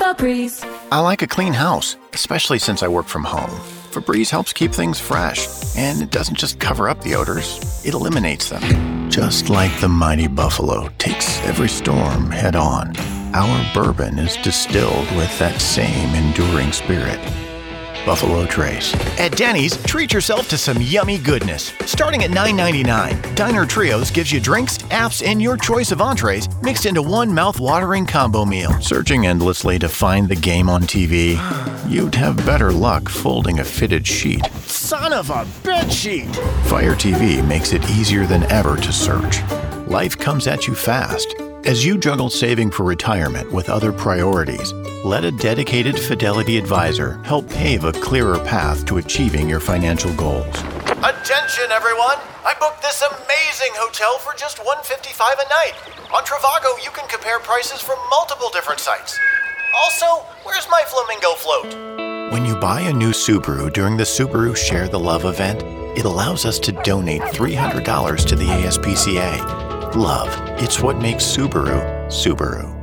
Febreze. I like a clean house, especially since I work from home. Febreze helps keep things fresh, and it doesn't just cover up the odors, it eliminates them. Just like the mighty Buffalo takes every storm head on, our bourbon is distilled with that same enduring spirit. Buffalo Trace. At Denny's, treat yourself to some yummy goodness. Starting at $9.99, Diner Trios gives you drinks, apps, and your choice of entrees mixed into one mouth-watering combo meal. Searching endlessly to find the game on TV, you'd have better luck folding a fitted sheet. Son of a bed sheet! Fire TV makes it easier than ever to search. Life comes at you fast. As you juggle saving for retirement with other priorities, let a dedicated Fidelity advisor help pave a clearer path to achieving your financial goals. Attention, everyone! I booked this amazing hotel for just $155 a night. On Trivago, you can compare prices from multiple different sites. Also, where's my flamingo float? When you buy a new Subaru during the Subaru Share the Love event, it allows us to donate $300 to the ASPCA. Love, it's what makes Subaru, Subaru.